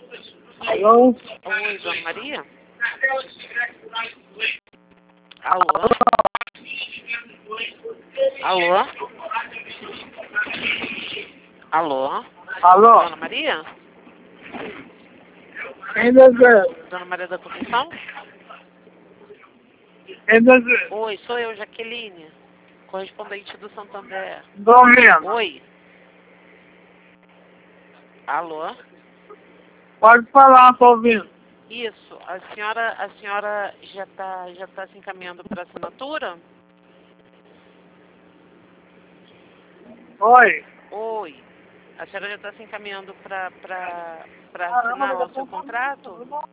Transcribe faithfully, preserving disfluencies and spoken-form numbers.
Alô? Oi, Dona Maria? Alô? Alô? Alô? Alô? Dona Maria? Quem deseja? Dona Maria da Conceição? Quem deseja? Oi, sou eu, Jaqueline, correspondente do Santander. Tô ouvindo. Oi? Alô? Pode falar, tô ouvindo. Isso, a senhora, a senhora já está já tá se encaminhando para assinatura? Oi. Oi, a senhora já está se encaminhando para para assinar lá o seu contrato?